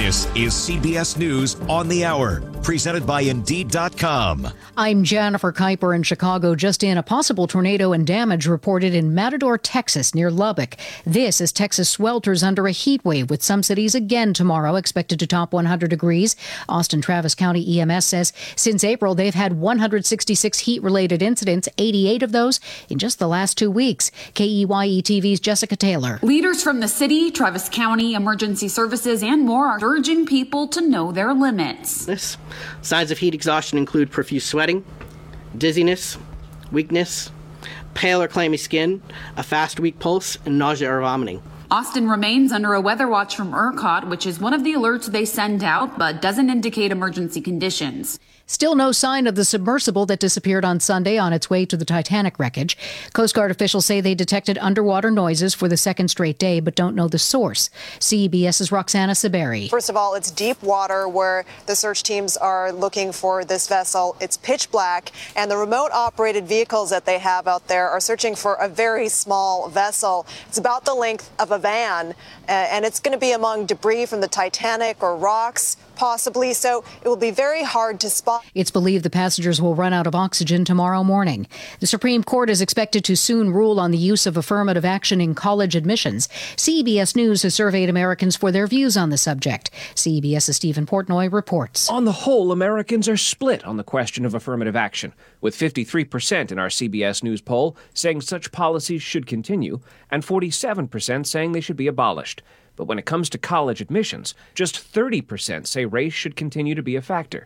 This is CBS News on the Hour, presented by Indeed.com. I'm Jennifer Kuiper in Chicago. Just in, a possible tornado and damage reported in Matador, Texas, near Lubbock. This as Texas swelters under a heat wave, with some cities again tomorrow expected to top 100 degrees. Austin Travis County EMS says since April, they've had 166 heat-related incidents, 88 of those in just the last 2 weeks. KEYE-TV's Jessica Taylor. Leaders from the city, Travis County, emergency services, and more are urging people to know their limits. Signs of heat exhaustion include profuse sweating, dizziness, weakness, pale or clammy skin, a fast, weak pulse, and nausea or vomiting. Austin remains under a weather watch from ERCOT, which is one of the alerts they send out, but doesn't indicate emergency conditions. Still no sign of the submersible that disappeared on Sunday on its way to the Titanic wreckage. Coast Guard officials say they detected underwater noises for the second straight day, but don't know the source. CBS's Roxana Saberi. First of all, it's deep water where the search teams are looking for this vessel. It's pitch black, and the remote-operated vehicles that they have out there are searching for a very small vessel. It's about the length of a van, and it's going to be among debris from the Titanic or rocks, possibly, so it will be very hard to spot. It's believed the passengers will run out of oxygen tomorrow morning. The Supreme Court is expected to soon rule on the use of affirmative action in college admissions. CBS News has surveyed Americans for their views on the subject. CBS's Stephen Portnoy reports. On the whole, Americans are split on the question of affirmative action, with 53% in our CBS News poll saying such policies should continue and 47% saying they should be abolished. But when it comes to college admissions, just 30% say race should continue to be a factor.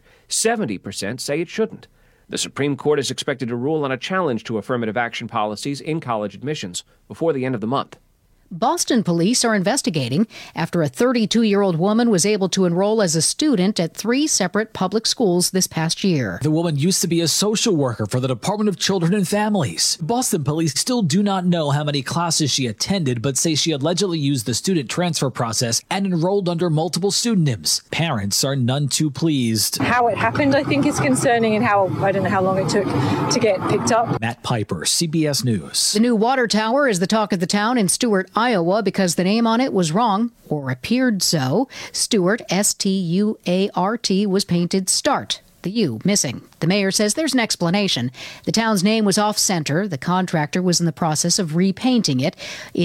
70% say it shouldn't. The Supreme Court is expected to rule on a challenge to affirmative action policies in college admissions before the end of the month. Boston police are investigating after a 32-year-old woman was able to enroll as a student at 3 separate public schools this past year. The woman used to be a social worker for the Department of Children and Families. Boston police still do not know how many classes she attended, but say she allegedly used the student transfer process and enrolled under multiple pseudonyms. Parents are none too pleased. How it happened, I think, is concerning, and I don't know how long it took to get picked up. Matt Piper, CBS News. The new water tower is the talk of the town in Stuart, Iowa, because the name on it was wrong, or appeared so. Stuart, S-T-U-A-R-T, was painted START, the U missing. The mayor says there's an explanation. The town's name was off-center. The contractor was in the process of repainting it,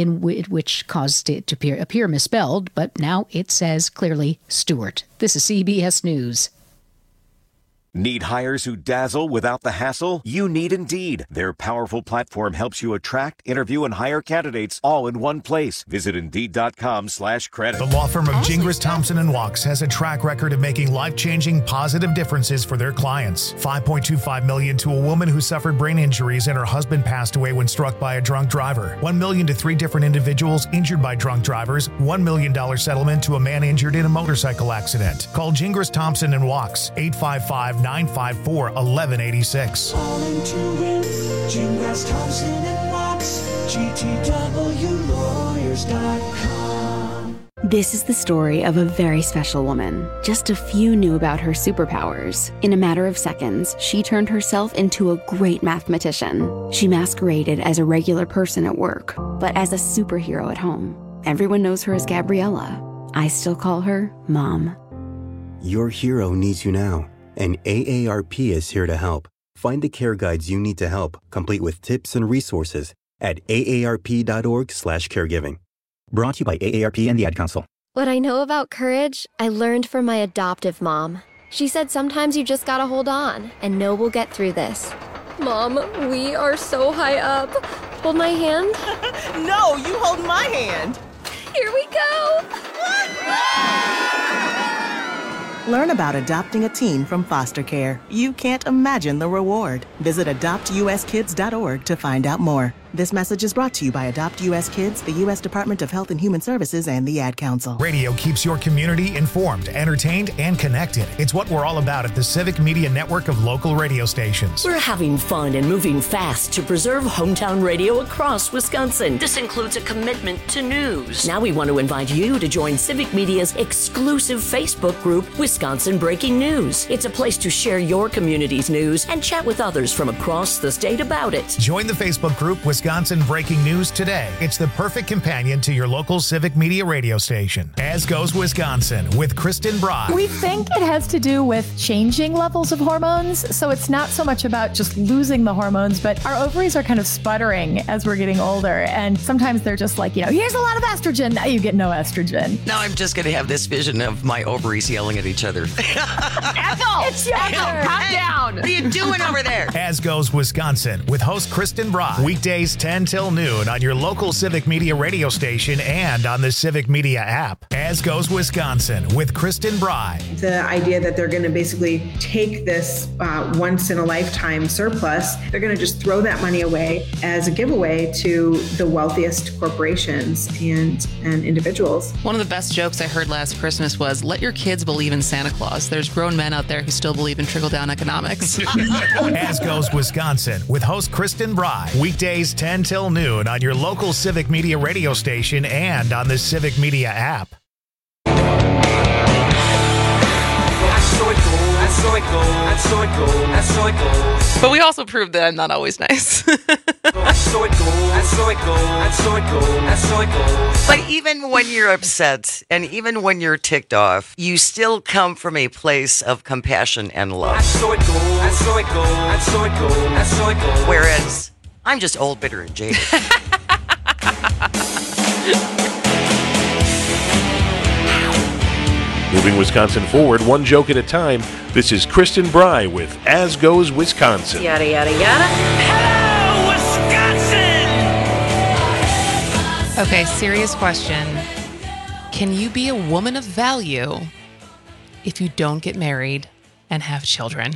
which caused it to appear misspelled, but now it says clearly Stuart. This is CBS News. Need hires who dazzle without the hassle? You need Indeed. Their powerful platform helps you attract, interview, and hire candidates all in one place. Visit Indeed.com/credit. The law firm of Gingras, Thompson & Walks has a track record of making life-changing positive differences for their clients. $5.25 million to a woman who suffered brain injuries and her husband passed away when struck by a drunk driver. $1 million to 3 different individuals injured by drunk drivers. $1 million settlement to a man injured in a motorcycle accident. Call Gingras, Thompson & Walks, 855-954-1186. All into it, Gingras, Thompson & Walks, GTWlawyers.com. This is the story of a very special woman. Just a few knew about her superpowers. In a matter of seconds, she turned herself into a great mathematician. She masqueraded as a regular person at work, but as a superhero at home. Everyone knows her as Gabriella. I still call her Mom. Your hero needs you now, and AARP is here to help. Find the care guides you need to help, complete with tips and resources at aarp.org/caregiving. Brought to you by AARP and the Ad Council. What I know about courage, I learned from my adoptive mom. She said sometimes you just gotta hold on and know we'll get through this. Mom, we are so high up. Hold my hand. No, you hold my hand. Here we go. Learn about adopting a teen from foster care. You can't imagine the reward. Visit adoptuskids.org to find out more. This message is brought to you by Adopt U.S. Kids, the U.S. Department of Health and Human Services, and the Ad Council. Radio keeps your community informed, entertained, and connected. It's what we're all about at the Civic Media Network of local radio stations. We're having fun and moving fast to preserve hometown radio across Wisconsin. This includes a commitment to news. Now we want to invite you to join Civic Media's exclusive Facebook group, Wisconsin Breaking News. It's a place to share your community's news and chat with others from across the state about it. Join the Facebook group, Wisconsin Wisconsin breaking news today. It's the perfect companion to your local Civic Media radio station. As Goes Wisconsin with Kristen Bry. We think it has to do with changing levels of hormones. So it's not so much about just losing the hormones, but our ovaries are kind of sputtering as we're getting older. And sometimes they're just like, here's a lot of estrogen. Now you get no estrogen. Now I'm just going to have this vision of my ovaries yelling at each other. Ethel! It's your turn. Calm down. What are you doing over there? As Goes Wisconsin with host Kristen Bry. Weekdays 10 till noon on your local Civic Media radio station and on the Civic Media app. As Goes Wisconsin with Kristen Bry. The idea that they're going to basically take this once-in-a-lifetime surplus, they're going to just throw that money away as a giveaway to the wealthiest corporations and individuals. One of the best jokes I heard last Christmas was, let your kids believe in Santa Claus. There's grown men out there who still believe in trickle-down economics. As Goes Wisconsin with host Kristen Bry. Weekdays 10 till noon on your local Civic Media radio station and on the Civic Media app. But we also proved that I'm not always nice. But even when you're upset and even when you're ticked off, you still come from a place of compassion and love. Whereas I'm just old, bitter, and jaded. Moving Wisconsin forward, one joke at a time. This is Kristen Bry with As Goes Wisconsin. Yada, yada, yada. Hello, Wisconsin! Okay, serious question. Can you be a woman of value if you don't get married and have children?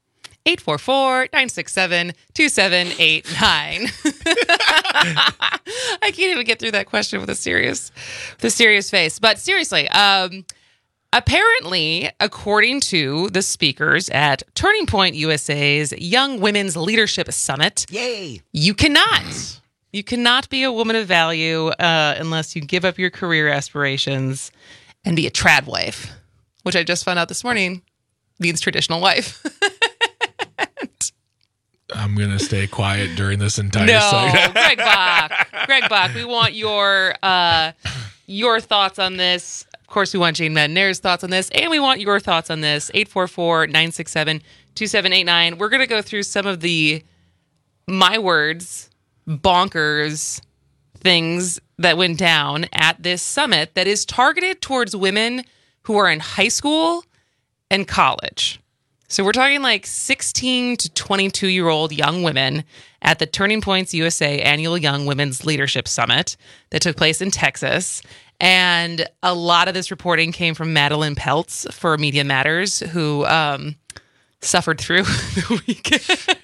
844-967-2789. I can't even get through that question with a serious face. But seriously, apparently, according to the speakers at Turning Point USA's Young Women's Leadership Summit, yay, you cannot be a woman of value unless you give up your career aspirations and be a trad wife, which I just found out this morning means traditional wife. I'm going to stay quiet during this entire segment. Greg Bach, we want your thoughts on this. Of course, we want Jane Madnair's thoughts on this, and we want your thoughts on this. 844-967-2789. We're going to go through some of the, my words, bonkers things that went down at this summit that is targeted towards women who are in high school and college. So we're talking like 16 to 22-year-old young women at the Turning Points USA Annual Young Women's Leadership Summit that took place in Texas. And a lot of this reporting came from Madeline Peltz for Media Matters, who suffered through the weekend.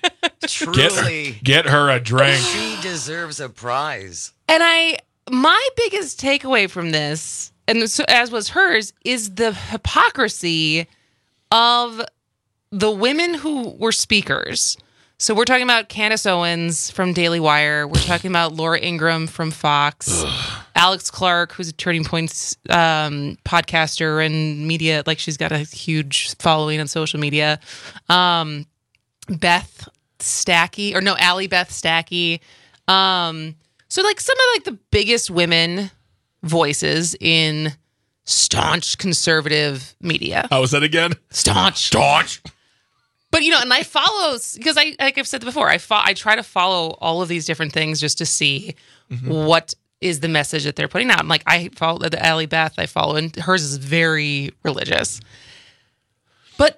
Truly. Get her a drink. She deserves a prize. And my biggest takeaway from this, and so, as was hers, is the hypocrisy of the women who were speakers. So we're talking about Candace Owens from Daily Wire. We're talking about Laura Ingraham from Fox. Alex Clark, who's a Turning Points podcaster and media. Like, she's got a huge following on social media. Beth Stacky, Allie Beth Stacky. So like some of like the biggest women voices in staunch conservative media. How was that again? Staunch. But, and I follow, because like I've said before, I try to follow all of these different things just to see what is the message that they're putting out. And like, I follow the Allie Beth, and hers is very religious. But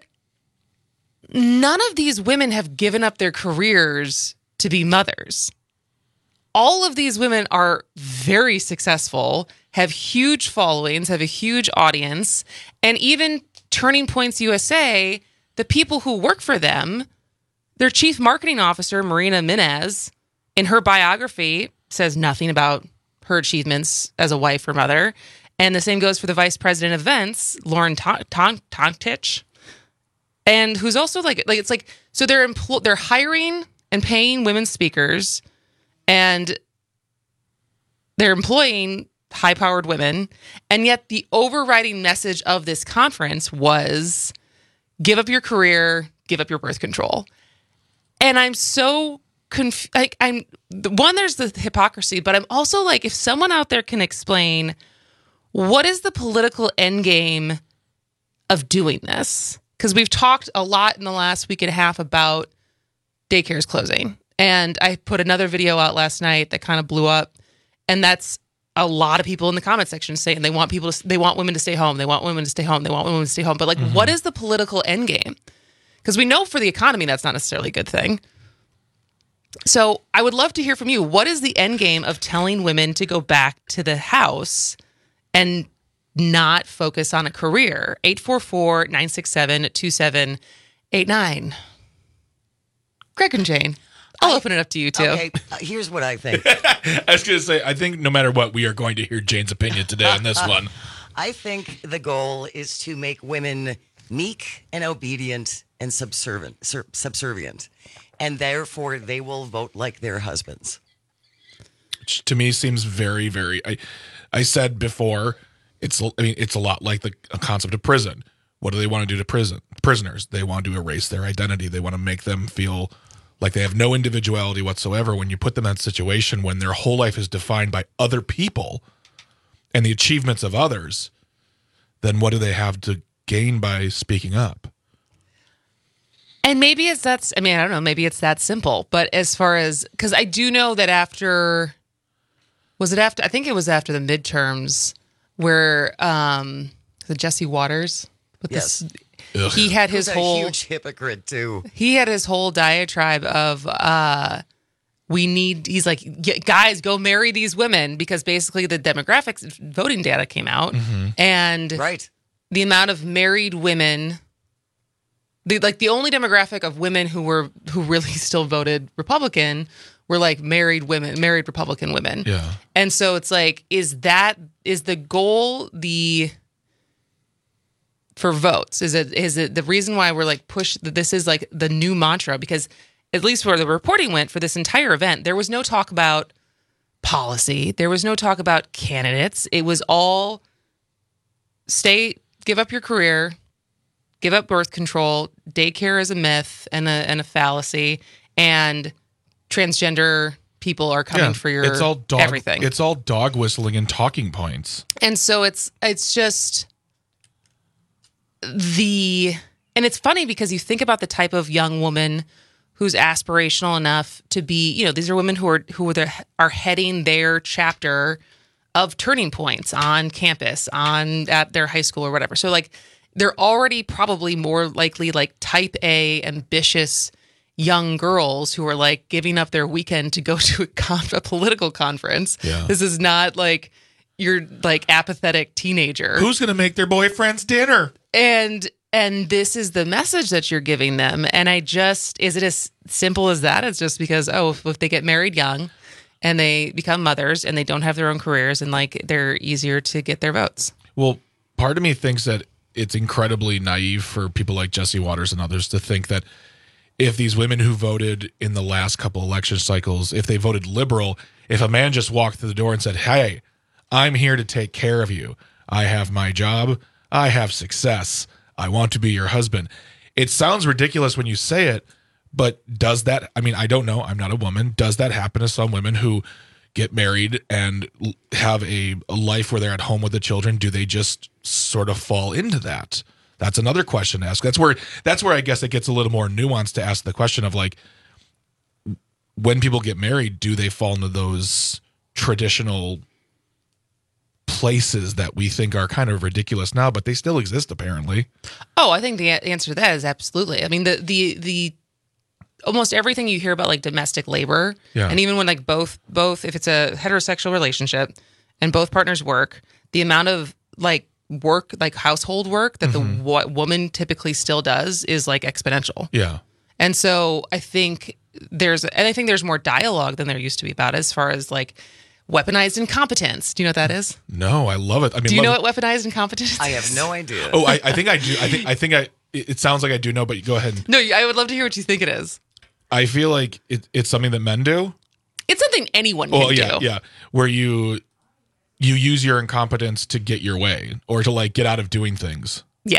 none of these women have given up their careers to be mothers. All of these women are very successful, have huge followings, have a huge audience, and even Turning Points USA, the people who work for them, their chief marketing officer, Marina Minez, in her biography says nothing about her achievements as a wife or mother. And the same goes for the vice president of events, Lauren Tontich, and who's also so they're hiring and paying women speakers, and they're employing high-powered women, and yet the overriding message of this conference was, give up your career, give up your birth control. And I'm so there's the hypocrisy, but I'm also like, if someone out there can explain what is the political end game of doing this? Because we've talked a lot in the last week and a half about daycares closing. And I put another video out last night that kind of blew up. And that's a lot of people in the comment section saying they want women to stay home. They want women to stay home. They want women to stay home. But like, what is the political end game? Because we know for the economy, that's not necessarily a good thing. So I would love to hear from you. What is the end game of telling women to go back to the house and not focus on a career? 844-967-2789. Greg and Jane, I'll open it up to you too. Okay, here's what I think. I was going to say, I think no matter what, we are going to hear Jane's opinion today on this one. I think the goal is to make women meek and obedient and subservient. And therefore, they will vote like their husbands. Which to me seems very, very... I said before, it's a lot like the concept of prison. What do they want to do to prisoners? They want to erase their identity. They want to make them feel like they have no individuality whatsoever. When you put them in that situation, when their whole life is defined by other people and the achievements of others, then what do they have to gain by speaking up? And maybe I don't know, maybe it's that simple. But as far as, because I do know that I think it was after the midterms where the Jesse Waters, he had his whole huge hypocrite too. He had his whole diatribe of he's like, guys, go marry these women, because basically the demographics voting data came out, and the amount of married women, the only demographic of women who really still voted Republican were like married Republican women. Yeah. And so it's like, is the goal for votes? Is it the reason why we're like this is like the new mantra? Because at least where the reporting went for this entire event, there was no talk about policy. There was no talk about candidates. It was all give up your career, give up birth control, daycare is a myth and a fallacy, and transgender people are coming for your everything. It's all dog whistling and talking points. And so it's just and it's funny because you think about the type of young woman who's aspirational enough to be, these are women who are heading their chapter of turning points on campus, at their high school or whatever. So like, they're already probably more likely like type A ambitious young girls who are like giving up their weekend to go to a political conference. Yeah. This is not like your like apathetic teenager. Who's going to make their boyfriend's dinner? And this is the message that you're giving them. And is it as simple as that? It's just because, if they get married young and they become mothers and they don't have their own careers, and like they're easier to get their votes. Well, part of me thinks that it's incredibly naive for people like Jesse Waters and others to think that if these women who voted in the last couple election cycles, if they voted liberal, if a man just walked through the door and said, "Hey, I'm here to take care of you. I have my job. I have success. I want to be your husband." It sounds ridiculous when you say it, but does that, I don't know. I'm not a woman. Does that happen to some women who get married and have a life where they're at home with the children? Do they just sort of fall into that? That's another question to ask. That's where I guess it gets a little more nuanced to ask the question of like, when people get married, do they fall into those traditional places that we think are kind of ridiculous now, but they still exist apparently? Oh, I think the answer to that is absolutely. I mean, the almost everything you hear about like domestic labor, and even when like both if it's a heterosexual relationship and both partners work, the amount of like work, like household work that the woman typically still does is like exponential. Yeah. And so I think there's more dialogue than there used to be about it, as far as like weaponized incompetence. Do you know what that is? No, I love it. Do you know what weaponized incompetence is? I have no idea. Oh, I think I do. It sounds like I do know, but go ahead. No, I would love to hear what you think it is. I feel like it's something that men do. It's something anyone can do. Yeah. Where you use your incompetence to get your way or to like get out of doing things. Yeah.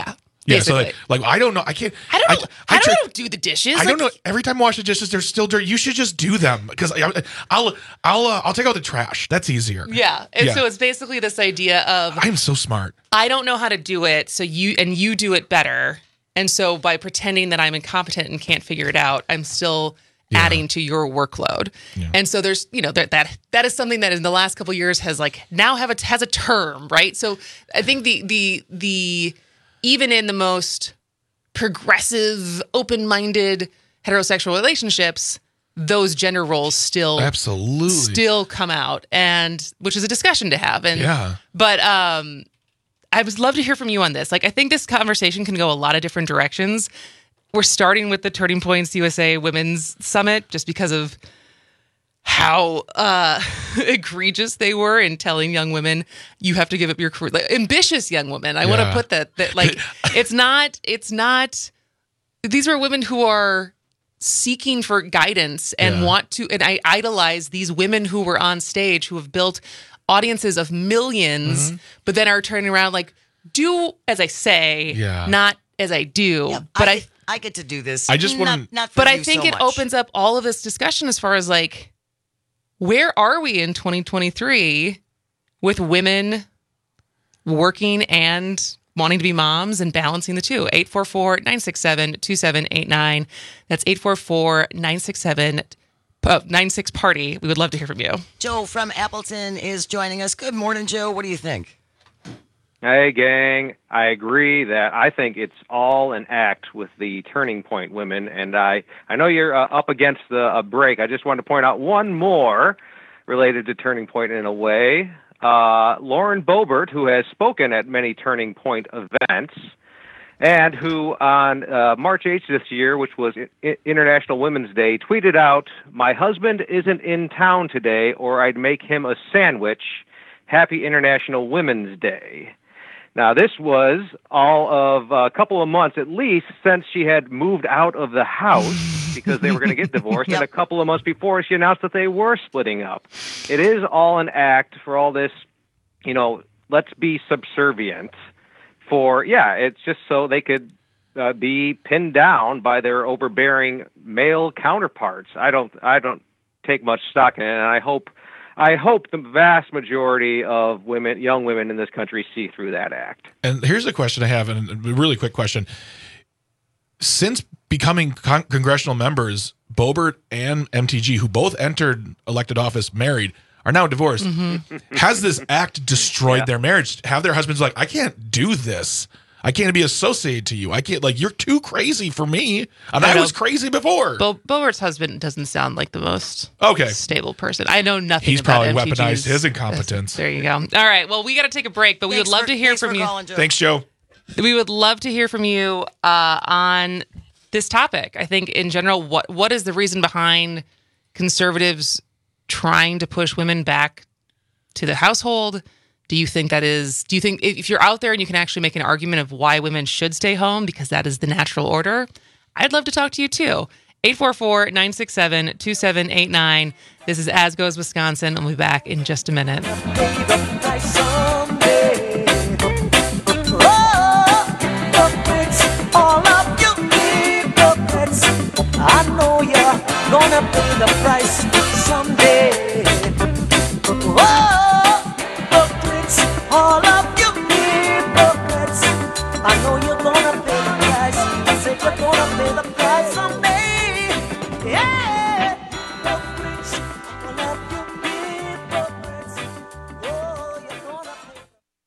Yeah, so like I don't know. I can't. I don't do the dishes. I don't know. Every time I wash the dishes, they're still dirty. You should just do them because I'll take out the trash. That's easier. Yeah, and so it's basically this idea of I'm so smart. I don't know how to do it, so you do it better. And so by pretending that I'm incompetent and can't figure it out, I'm still adding to your workload. Yeah. And so there's, that is something that in the last couple of years has has a term, right? So I think the even in the most progressive, open-minded heterosexual relationships, those gender roles still come out, and which is a discussion to have. And but I would love to hear from you on this. Like, I think this conversation can go a lot of different directions. We're starting with the Turning Points USA Women's Summit just because of how egregious they were in telling young women, you have to give up your career. Like, ambitious young women. I want to put that like, it's not, these are women who are seeking for guidance and want to, and I idolize these women who were on stage who have built audiences of millions, but then are turning around like, do as I say, not as I do. Yeah, but I get to do this. I just want to, but I think it opens up all of this discussion as far as like, where are we in 2023 with women working and wanting to be moms and balancing the two? 844-967-2789. That's 844-967-96-PARTY. We would love to hear from you. Joe from Appleton is joining us. Good morning, Joe. What do you think? Hey, gang. I agree that I think it's all an act with the Turning Point women. And I know you're up against a break. I just wanted to point out one more related to Turning Point in a way. Lauren Boebert, who has spoken at many Turning Point events, and who on March 8th this year, which was International Women's Day, tweeted out, "My husband isn't in town today, or I'd make him a sandwich. Happy International Women's Day." Now, this was all of a couple of months, at least, since she had moved out of the house because they were going to get divorced. And a couple of months before, she announced that they were splitting up. It is all an act for all this, let's be subservient for, it's just so they could be pinned down by their overbearing male counterparts. I don't take much stock in it, and I hope the vast majority of young women in this country see through that act. And here's a question I have, and a really quick question. Since becoming congressional members, Boebert and MTG, who both entered elected office married, are now divorced. Mm-hmm. Has this act destroyed their marriage? Have their husbands like, I can't do this. I can't be associated to you. I can't, you're too crazy for me. And I was crazy before. Boebert's husband doesn't sound like the most stable person. I know nothing He's about probably MTG's weaponized his incompetence. There you go. All right. Well, we got to take a break, but we would love to hear from you. Thanks, Joe. We would love to hear from you on this topic. I think in general, what is the reason behind conservatives trying to push women back to the household? Do you think if you're out there and you can actually make an argument of why women should stay home because that is the natural order? I'd love to talk to you too. 844-967-2789. This is As Goes Wisconsin. We'll be back in just a minute. I know you're gonna pay the price someday. All of you hypocrites, I know you're gonna pay the price. I said you're gonna pay the price someday. Yeah, hypocrites, all of you hypocrites. Oh, you're gonna pay.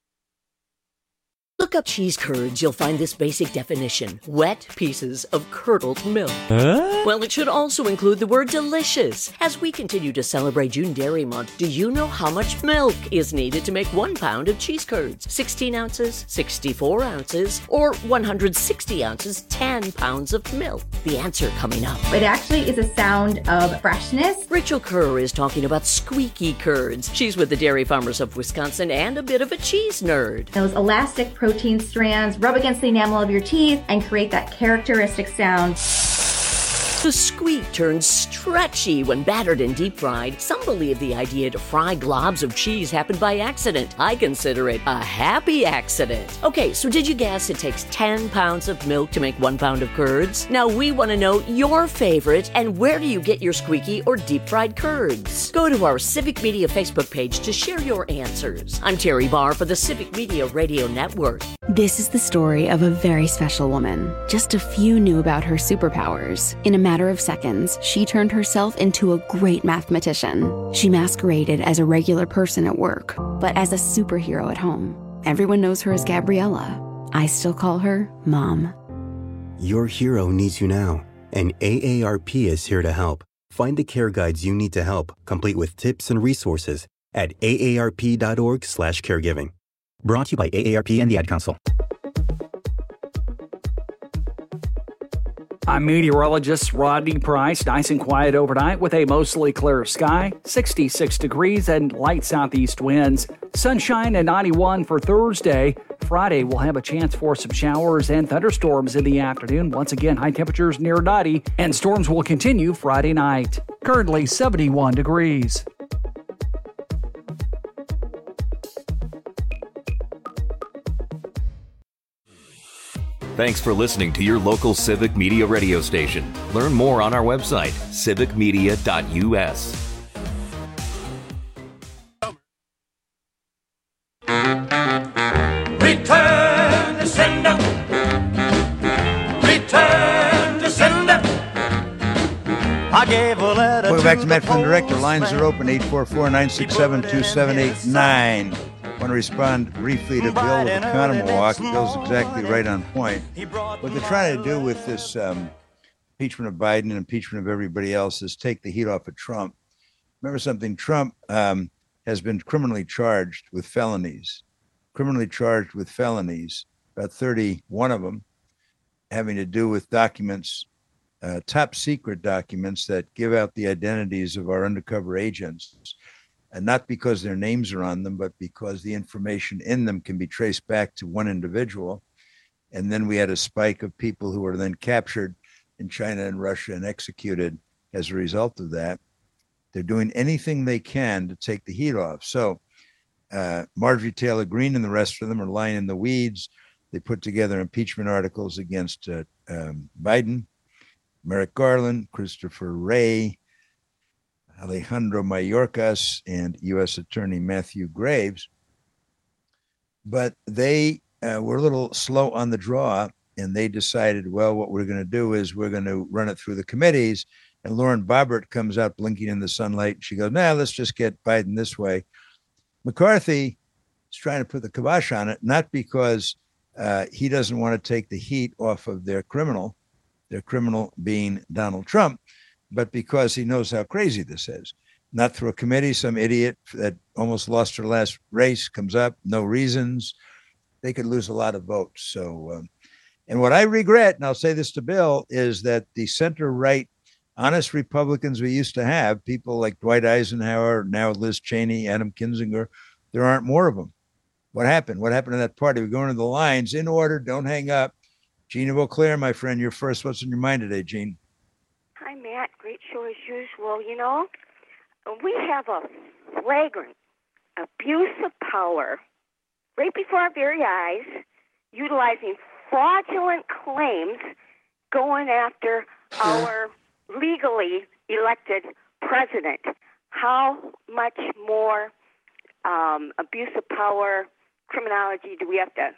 Look up cheese curds, you'll find this basic definition: wet pieces of curdled milk. Well, it should also include the word delicious. As we continue to celebrate June Dairy Month, do you know how much milk is needed to make 1 pound of cheese curds? 16 ounces, 64 ounces, or 160 ounces, 10 pounds of milk? The answer coming up. It actually is a sound of freshness. Rachel Kerr is talking about squeaky curds. She's with the Dairy Farmers of Wisconsin and a bit of a cheese nerd. Those elastic protein strands rub against the enamel of your teeth and create that characteristic sound. The squeak turns stretchy when battered and deep fried. Some believe the idea to fry globs of cheese happened by accident. I consider it a happy accident. Okay, so did you guess it takes 10 pounds of milk to make 1 pound of curds? Now we want to know your favorite and where do you get your squeaky or deep fried curds? Go to our Civic Media Facebook page to share your answers. I'm Terry Barr for the Civic Media Radio Network. This is the story of a very special woman. Just a few knew about her superpowers. In a matter of seconds, she turned herself into a great mathematician. She masqueraded as a regular person at work, but as a superhero at home. Everyone knows her as Gabriella. I still call her Mom. Your hero needs you now, and AARP is here to help. Find the care guides you need to help, complete with tips and resources at aarp.org/caregiving. Brought to you by AARP and the Ad Council. I'm meteorologist Rodney Price. Nice and quiet overnight with a mostly clear sky, 66 degrees and light southeast winds. Sunshine at 91 for Thursday. Friday, we'll have a chance for some showers and thunderstorms in the afternoon. Once again, high temperatures near 90, and storms will continue Friday night. Currently 71 degrees. Thanks for listening to your local Civic Media radio station. Learn more on our website, civicmedia.us. Return to sender. Return to sender. I gave a letter. Welcome back to Matt Flynn Director. Lines are open, 844-967-2789. I want to respond briefly to Bill of Economowalk. Bill's exactly right on point. What they're trying to do with this impeachment of Biden and impeachment of everybody else is take the heat off of Trump. Remember something, Trump has been criminally charged with felonies, about 31 of them, having to do with documents, top secret documents that give out the identities of our undercover agents. And not because their names are on them, but because the information in them can be traced back to one individual. And then we had a spike of people who were then captured in China and Russia and executed as a result of that. They're doing anything they can to take the heat off. So Marjorie Taylor Greene and the rest of them are lying in the weeds. They put together impeachment articles against Biden, Merrick Garland, Christopher Wray, Alejandro Mayorkas, and U.S. Attorney Matthew Graves. But they were a little slow on the draw, and they decided, well, what we're going to do is we're going to run it through the committees. And Lauren Boebert comes out blinking in the sunlight. She goes, let's just get Biden this way. McCarthy is trying to put the kibosh on it, not because he doesn't want to take the heat off of their criminal being Donald Trump, but because he knows how crazy this is. Not through a committee, some idiot that almost lost her last race comes up, no reasons. They could lose a lot of votes. So, and what I regret, and I'll say this to Bill, is that the center-right honest Republicans we used to have, people like Dwight Eisenhower, now Liz Cheney, Adam Kinzinger, there aren't more of them. What happened? What happened to that party? We're going to the lines in order. Don't hang up. Gene of Eau Claire, my friend, you're first. What's on your mind today, Gene? Hi, Matt. Great show as usual. You know, we have a flagrant abuse of power right before our very eyes, utilizing fraudulent claims, going after our legally elected president. How much more abuse of power, criminality do we have to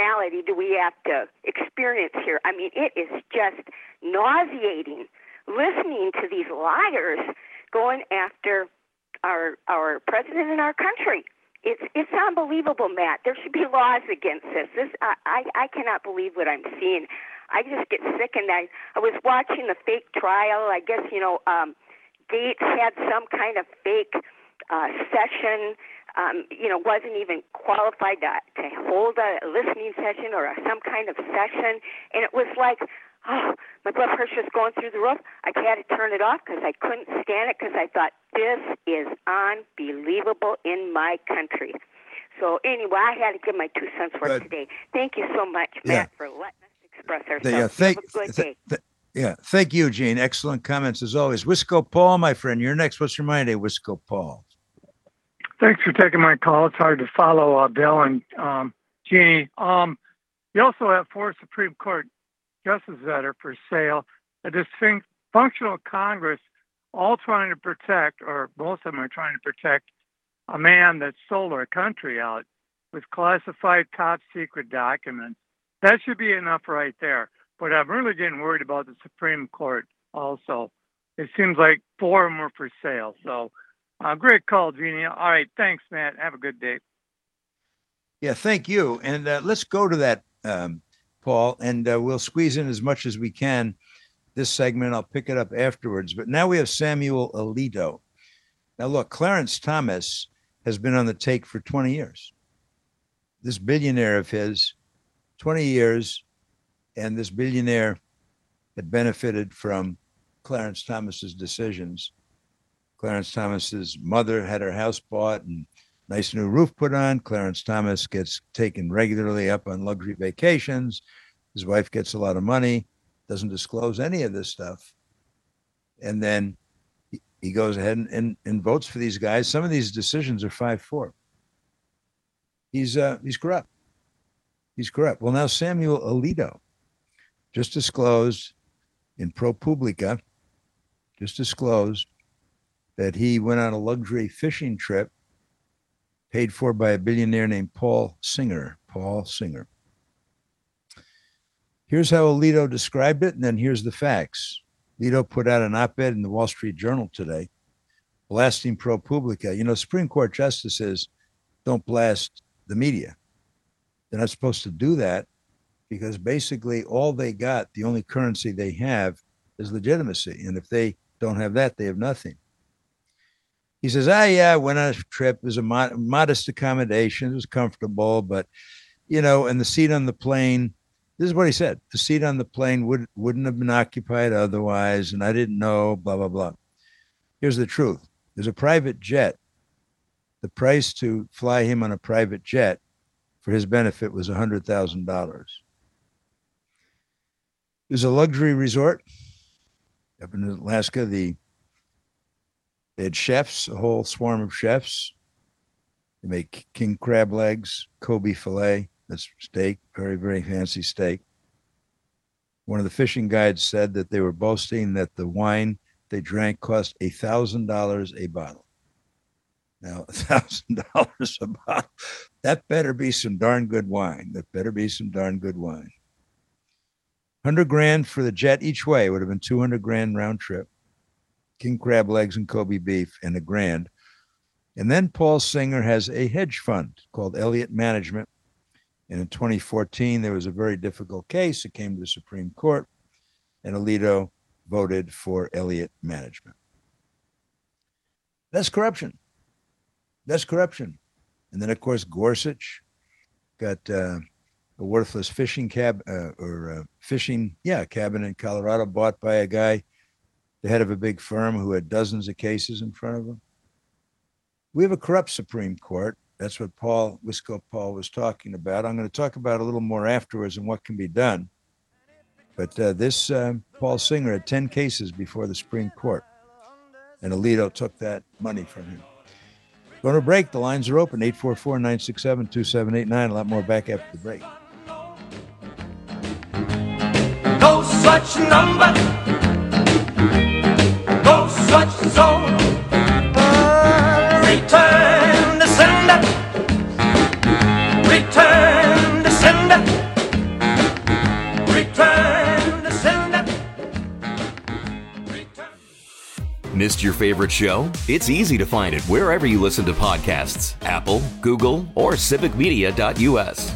experience here? I mean, it is just nauseating listening to these liars going after our president and our country. It's unbelievable, Matt. There should be laws against this. I cannot believe what I'm seeing. I just get sick, and I was watching the fake trial. I guess, Gates had some kind of fake session, wasn't even qualified to hold a listening session or some kind of session. And it was like, my blood pressure is going through the roof. I had to turn it off because I couldn't stand it because I thought, this is unbelievable in my country. So anyway, I had to give my 2 cents worth today. Thank you so much, Matt, for letting us express ourselves. Have a good day. Yeah. Thank you, Gene. Excellent comments as always. Wisco Paul, my friend, you're next. What's your mind today, Wisco Paul? Thanks for taking my call. It's hard to follow Bill and Jeannie. You also have 4 Supreme Court justices that are for sale. A dysfunctional Congress, all trying to protect, or most of them are trying to protect, a man that sold our country out with classified top secret documents. That should be enough right there. But I'm really getting worried about the Supreme Court also. It seems like 4 of them are for sale. So great call, Jeannie. All right. Thanks, Matt. Have a good day. Yeah, thank you. And let's go to that, Paul, and we'll squeeze in as much as we can this segment. I'll pick it up afterwards. But now we have Samuel Alito. Now, look, Clarence Thomas has been on the take for 20 years. This billionaire of his, 20 years, and this billionaire had benefited from Clarence Thomas's decisions. Clarence Thomas's mother had her house bought and nice new roof put on. Clarence Thomas gets taken regularly up on luxury vacations. His wife gets a lot of money, doesn't disclose any of this stuff. And then he goes ahead and votes for these guys. Some of these decisions are 5-4. He's corrupt. He's corrupt. Well, now Samuel Alito just disclosed in ProPublica, that he went on a luxury fishing trip paid for by a billionaire named Paul Singer. Paul Singer. Here's how Alito described it, and then here's the facts. Alito put out an op-ed in the Wall Street Journal today, blasting ProPublica. You know, Supreme Court justices don't blast the media. They're not supposed to do that because basically all they got, the only currency they have is legitimacy. And if they don't have that, they have nothing. He says, I went on a trip. It was a modest accommodation. It was comfortable, but, you know, and the seat on the plane, this is what he said. The seat on the plane wouldn't have been occupied otherwise, and I didn't know, blah, blah, blah. Here's the truth. There's a private jet. The price to fly him on a private jet for his benefit was $100,000. There's a luxury resort up in Alaska. They had chefs, a whole swarm of chefs. They make king crab legs, Kobe filet. That's steak, very, very fancy steak. One of the fishing guides said that they were boasting that the wine they drank cost $1,000 a bottle. Now, $1,000 a bottle. That better be some darn good wine. $100,000 for the jet each way. Would have been $200,000 round trip. King crab legs and Kobe beef and $1,000. And then Paul Singer has a hedge fund called Elliott Management. And in 2014, there was a very difficult case. It came to the Supreme Court, and Alito voted for Elliott Management. That's corruption. And then, of course, Gorsuch got a worthless fishing cabin in Colorado bought by a guy, the head of a big firm who had dozens of cases in front of him. We have a corrupt Supreme Court. That's what Wisco Paul was talking about. I'm going to talk about a little more afterwards and what can be done. But this Paul Singer had 10 cases before the Supreme Court, and Alito took that money from him. Going to break. The lines are open, 844-967-2789. A lot more back after the break. No such number, no such zone. Return to sender. Return to sender. Return to sender. Missed your favorite show? It's easy to find it wherever you listen to podcasts. Apple, Google, or civicmedia.us.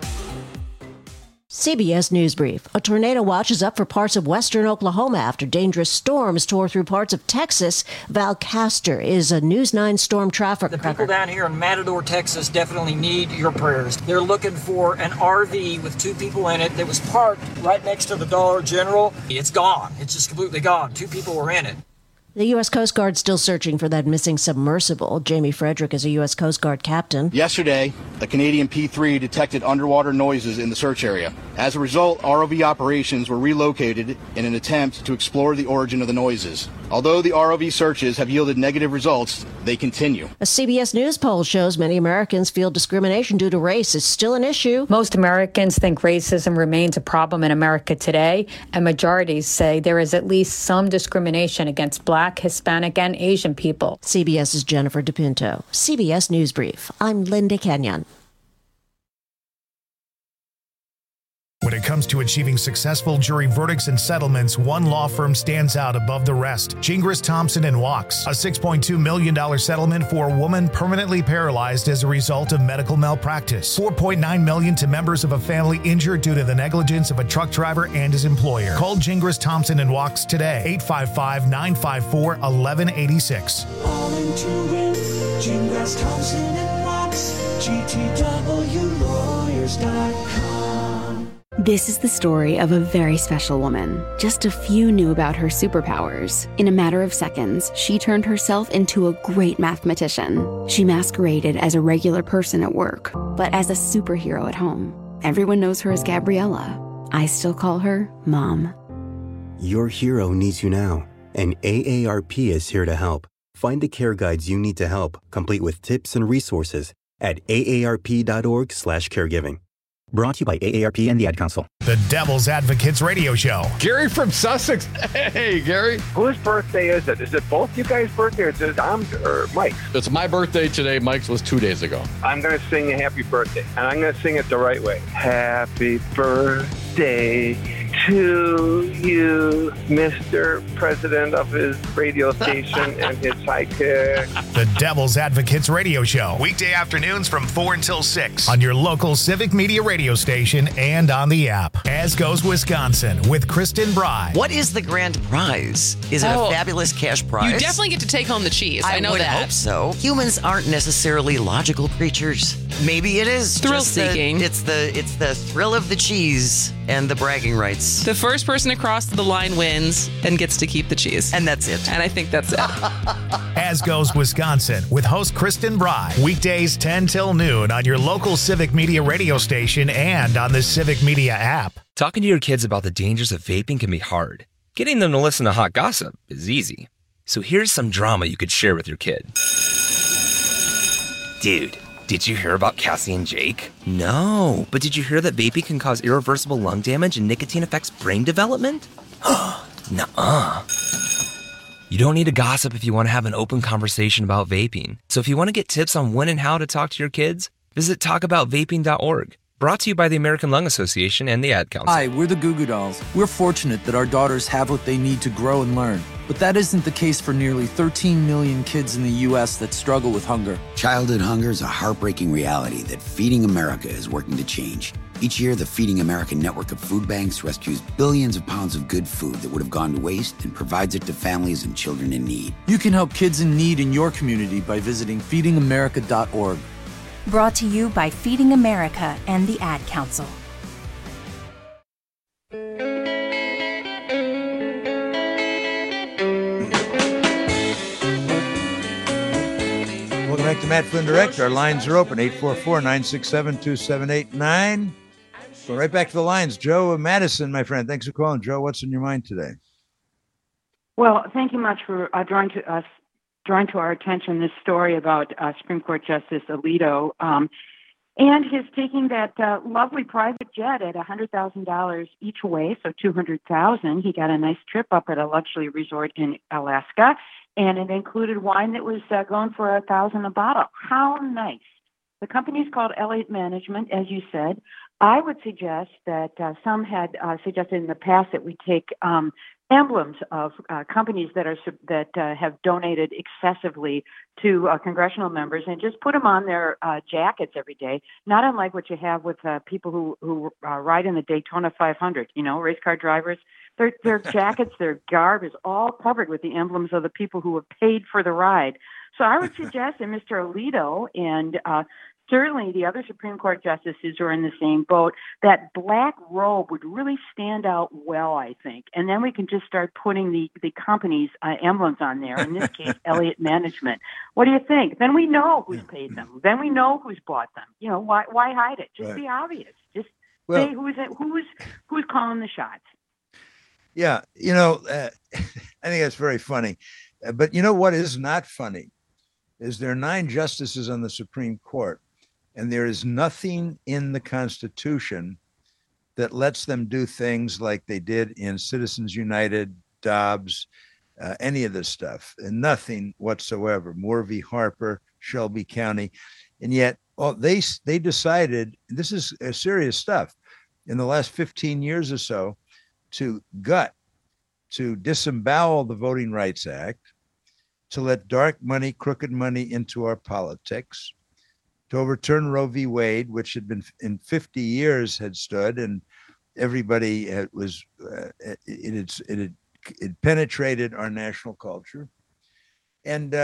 CBS News Brief. A tornado watch is up for parts of western Oklahoma after dangerous storms tore through parts of Texas. Val Castor is a News 9 storm traffic. The people down here in Matador, Texas definitely need your prayers. They're looking for an RV with 2 people in it that was parked right next to the Dollar General. It's gone. It's just completely gone. 2 people were in it. The U.S. Coast Guard still searching for that missing submersible. Jamie Frederick is a U.S. Coast Guard captain. Yesterday, a Canadian P-3 detected underwater noises in the search area. As a result, ROV operations were relocated in an attempt to explore the origin of the noises. Although the ROV searches have yielded negative results, they continue. A CBS News poll shows many Americans feel discrimination due to race is still an issue. Most Americans think racism remains a problem in America today, and majorities say there is at least some discrimination against Black, Hispanic, and Asian people. CBS's Jennifer DePinto. CBS News Brief. I'm Linda Kenyon. When it comes to achieving successful jury verdicts and settlements, one law firm stands out above the rest. Gingras, Thompson & Wachs. A $6.2 million settlement for a woman permanently paralyzed as a result of medical malpractice. $4.9 million to members of a family injured due to the negligence of a truck driver and his employer. Call Gingras, Thompson & Wachs today. 855-954-1186. All in to win. Gingras, Thompson & Wachs. GTWlawyers.com. This is the story of a very special woman. Just a few knew about her superpowers. In a matter of seconds, she turned herself into a great mathematician. She masqueraded as a regular person at work, but as a superhero at home. Everyone knows her as Gabriella. I still call her Mom. Your hero needs you now, and AARP is here to help. Find the care guides you need to help, complete with tips and resources at aarp.org/caregiving. Brought to you by AARP and the Ad Council. The Devil's Advocates Radio Show. Gary from Sussex. Hey, Gary. Whose birthday is it? Is it both you guys' birthday or is it Tom's or Mike's? It's my birthday today. Mike's was 2 days ago. I'm going to sing a happy birthday, and I'm going to sing it the right way. Happy birthday to you, Mr. President of his radio station and his sidekick. The Devil's Advocates Radio Show. Weekday afternoons from 4 until 6 on your local Civic Media radio station and on the app. As Goes Wisconsin with Kristen Bry. What is the grand prize? Is it a fabulous cash prize? You definitely get to take home the cheese. I know would that. hope so. Humans aren't necessarily logical creatures. Maybe it is Thrill-seeking. It's the thrill of the cheese and the bragging rights. The first person across the line wins and gets to keep the cheese. And that's it. And I think that's it. As Goes Wisconsin with host Kristen Bry. Weekdays 10 till noon on your local Civic Media radio station and on the Civic Media app. Talking to your kids about the dangers of vaping can be hard. Getting them to listen to hot gossip is easy. So here's some drama you could share with your kid. Dude, did you hear about Cassie and Jake? No, but did you hear that vaping can cause irreversible lung damage and nicotine affects brain development? Nuh-uh. You don't need to gossip if you want to have an open conversation about vaping. So if you want to get tips on when and how to talk to your kids, visit talkaboutvaping.org. Brought to you by the American Lung Association and the Ad Council. Hi, we're the Goo Goo Dolls. We're fortunate that our daughters have what they need to grow and learn. But that isn't the case for nearly 13 million kids in the U.S. that struggle with hunger. Childhood hunger is a heartbreaking reality that Feeding America is working to change. Each year, the Feeding America network of food banks rescues billions of pounds of good food that would have gone to waste and provides it to families and children in need. You can help kids in need in your community by visiting feedingamerica.org. Brought to you by Feeding America and the Ad Council. Welcome back to Matt Flynn Direct. Our lines are open, 844-967-2789. Go right back to the lines. Joe Madison, my friend. Thanks for calling. Joe, what's on your mind today? Well, thank you much for drawing to our attention this story about Supreme Court Justice Alito and his taking that lovely private jet at $100,000 each way, so $200,000. He got a nice trip up at a luxury resort in Alaska, and it included wine that was going for $1,000 a bottle. How nice! The company's called Elliott Management, as you said. I would suggest that some had suggested in the past that we take emblems of companies that have donated excessively to congressional members and just put them on their jackets every day, not unlike what you have with people who ride in the Daytona 500, race car drivers. Their jackets, their garb is all covered with the emblems of the people who have paid for the ride. So I would suggest that Mr. Alito and certainly the other Supreme Court justices are in the same boat. That black robe would really stand out well, I think. And then we can just start putting the company's emblems on there. In this case, Elliott Management. What do you think? Then we know who's paid them. Then we know who's bought them. You know, why hide it? Just be obvious. Just say who's calling the shots. Yeah, you know, I think that's very funny. But you know what is not funny is there are 9 justices on the Supreme Court, and there is nothing in the Constitution that lets them do things like they did in Citizens United, Dobbs, any of this stuff, and nothing whatsoever. Moore v. Harper, Shelby County, and yet they decided, this is serious stuff, in the last 15 years or so, to disembowel the Voting Rights Act, to let dark money, crooked money into our politics, to overturn Roe v. Wade, which had been in 50 years had stood, and everybody it penetrated our national culture. And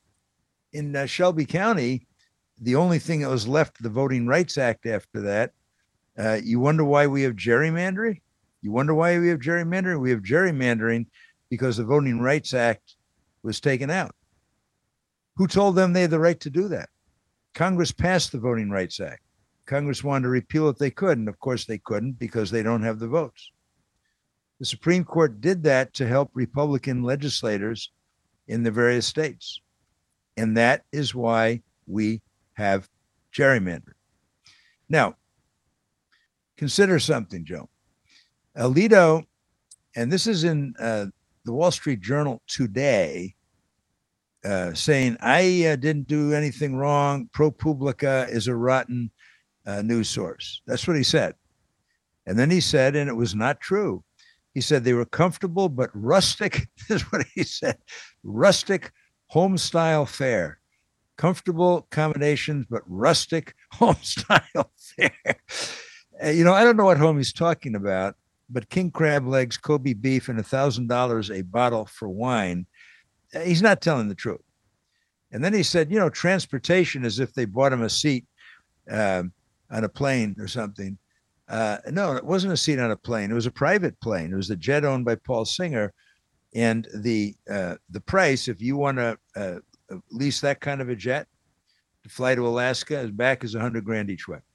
in Shelby County, the only thing that was left, the Voting Rights Act after that, you wonder why we have gerrymandering? You wonder why we have gerrymandering? We have gerrymandering because the Voting Rights Act was taken out. Who told them they had the right to do that? Congress passed the Voting Rights Act. Congress wanted to repeal it, they could, and of course they couldn't because they don't have the votes. The Supreme Court did that to help Republican legislators in the various states. And that is why we have gerrymandering. Now, consider something, Joe. Alito, and this is in the Wall Street Journal today, saying, I didn't do anything wrong. ProPublica is a rotten news source. That's what he said. And then he said, and it was not true. He said they were comfortable but rustic. This is what he said. Rustic home style fare. Comfortable accommodations, but rustic home style fare. You know, I don't know what home he's talking about, but king crab legs, Kobe beef, and $1,000 a bottle for wine. He's not telling the truth. And then he said, you know, transportation as if they bought him a seat on a plane or something. No, it wasn't a seat on a plane. It was a private plane. It was a jet owned by Paul Singer. And the price, if you want to lease that kind of a jet to fly to Alaska, is back is $100,000 each way.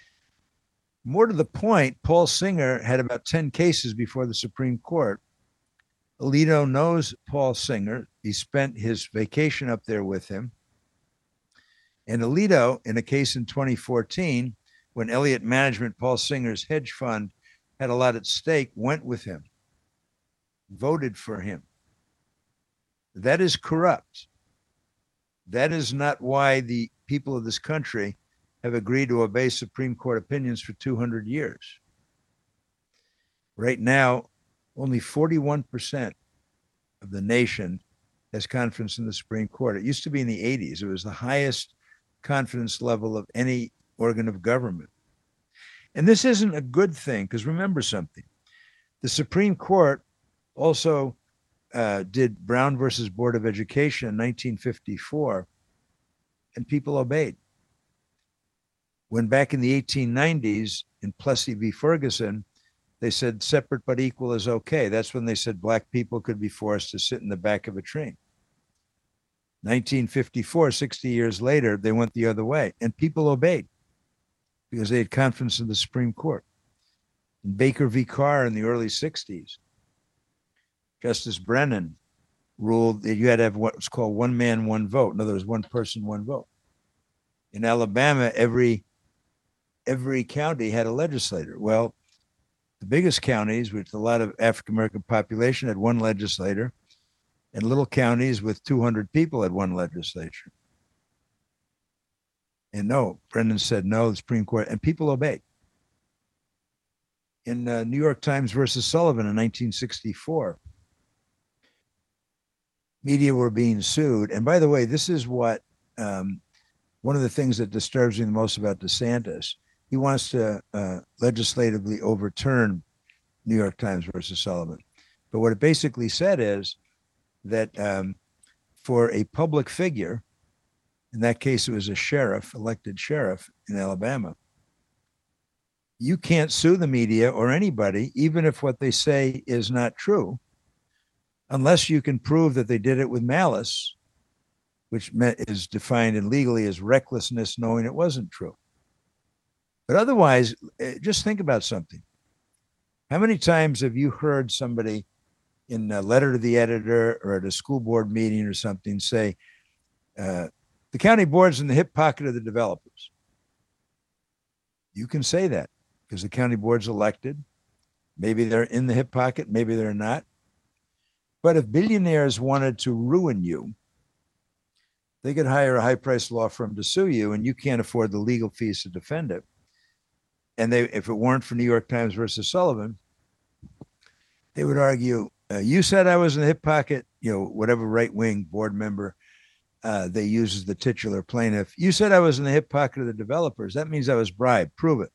More to the point, Paul Singer had about 10 cases before the Supreme Court. Alito knows Paul Singer. He spent his vacation up there with him. And Alito, in a case in 2014, when Elliott Management, Paul Singer's hedge fund, had a lot at stake, went with him, voted for him. That is corrupt. That is not why the people of this country have agreed to obey Supreme Court opinions for 200 years. Right now, only 41% of the nation has confidence in the Supreme Court. It used to be in the 80s. It was the highest confidence level of any organ of government. And this isn't a good thing, because remember something. The Supreme Court also did Brown versus Board of Education in 1954, and people obeyed. When back in the 1890s in Plessy v. Ferguson, they said separate but equal is okay. That's when they said black people could be forced to sit in the back of a train. 1954, 60 years later, they went the other way, and people obeyed because they had confidence in the Supreme Court. In Baker v. Carr in the early 60s, Justice Brennan ruled that you had to have what's called one man, one vote. In other words, one person, one vote. In Alabama, every county had a legislator. Well, the biggest counties with a lot of African-American population had one legislator, and little counties with 200 people had one legislature. And no, Brennan said no, the Supreme Court, and people obeyed. In New York Times versus Sullivan in 1964, media were being sued. And by the way, this is what one of the things that disturbs me the most about DeSantis. He wants to legislatively overturn New York Times versus Sullivan. But what it basically said is that for a public figure In that case, it was a sheriff, elected sheriff in Alabama. You can't sue the media or anybody, even if what they say is not true, unless you can prove that they did it with malice, which is defined in legally as recklessness, knowing it wasn't true. But otherwise, just think about something. How many times have you heard somebody in a letter to the editor or at a school board meeting or something say, the county board's in the hip pocket of the developers? You can say that because the county board's elected. Maybe they're in the hip pocket, maybe they're not. But if billionaires wanted to ruin you, they could hire a high-priced law firm to sue you, and you can't afford the legal fees to defend it. And if it weren't for New York Times versus Sullivan, they would argue, you said I was in the hip pocket, whatever right-wing board member they use as the titular plaintiff. You said I was in the hip pocket of the developers. That means I was bribed. Prove it.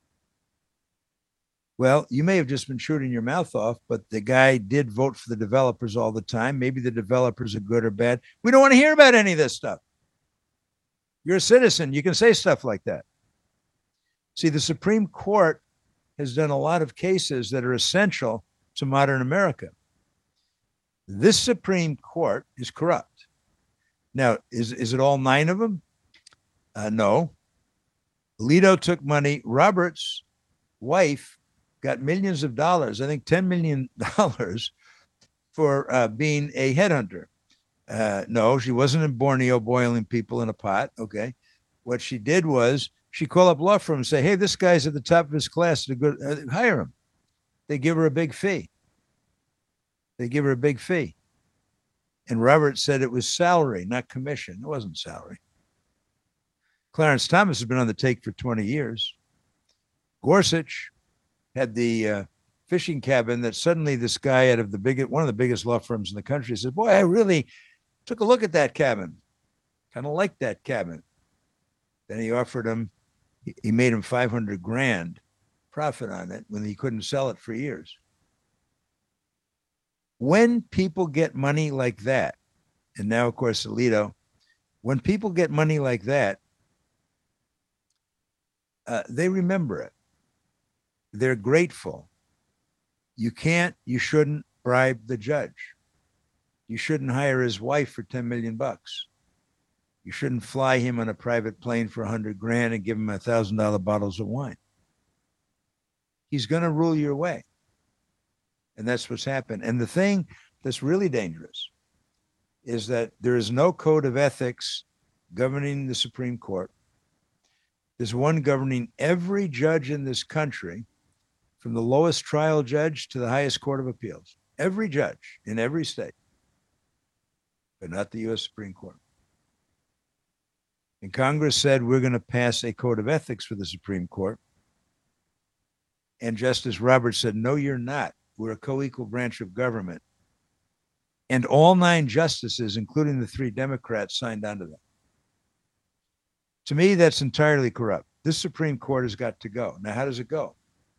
Well, you may have just been shooting your mouth off, but the guy did vote for the developers all the time. Maybe the developers are good or bad. We don't want to hear about any of this stuff. You're a citizen. You can say stuff like that. See, the Supreme Court has done a lot of cases that are essential to modern America. This Supreme Court is corrupt. Now, is it all 9 of them? No. Alito took money. Roberts' wife got millions of dollars, I think $10 million for being a headhunter. No, she wasn't in Borneo boiling people in a pot. Okay. What she did was she called up law firms and say, hey, this guy's at the top of his class. Hire him. They give her a big fee. And Robert said it was salary, not commission. It wasn't salary. Clarence Thomas has been on the take for 20 years. Gorsuch had the fishing cabin that suddenly this guy out of one of the biggest law firms in the country said, boy, I really took a look at that cabin. Kind of liked that cabin. Then he offered him, he made him $500,000 profit on it when he couldn't sell it for years. When people get money like that, and now, of course, Alito, when people get money like that, they remember it. They're grateful. You shouldn't bribe the judge. You shouldn't hire his wife for $10 million. You shouldn't fly him on a private plane for $100,000 and give him $1,000 bottles of wine. He's going to rule your way. And that's what's happened. And the thing that's really dangerous is that there is no code of ethics governing the Supreme Court. There's one governing every judge in this country, from the lowest trial judge to the highest court of appeals. Every judge in every state, but not the U.S. Supreme Court. And Congress said, we're going to pass a code of ethics for the Supreme Court. And Justice Roberts said, no, you're not. We're a co-equal branch of government. And all 9 justices, including the 3 Democrats, signed on to that. To me, that's entirely corrupt. This Supreme Court has got to go. Now, how does it go?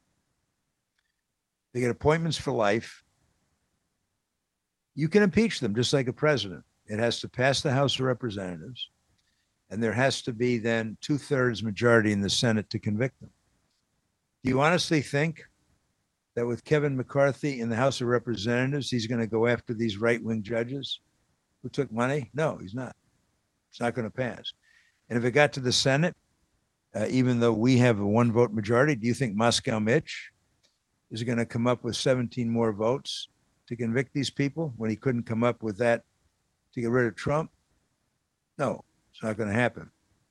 They get appointments for life. You can impeach them just like a president. It has to pass the House of Representatives, and there has to be then 2/3 majority in the Senate to convict them. Do you honestly think that with Kevin McCarthy in the House of Representatives, he's going to go after these right-wing judges who took money? No, he's not. It's not going to pass. And if it got to the Senate, even though we have a 1-vote majority, do you think Moscow Mitch is going to come up with 17 more votes to convict these people when he couldn't come up with that to get rid of Trump? No, it's not going to happen.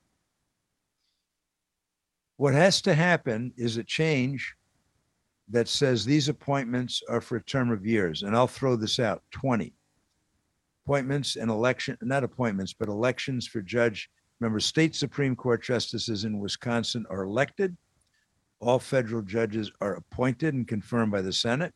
What has to happen is a change that says these appointments are for a term of years. And I'll throw this out, 20 appointments and not appointments, but elections for judge. Remember, state Supreme Court justices in Wisconsin are elected. All federal judges are appointed and confirmed by the Senate.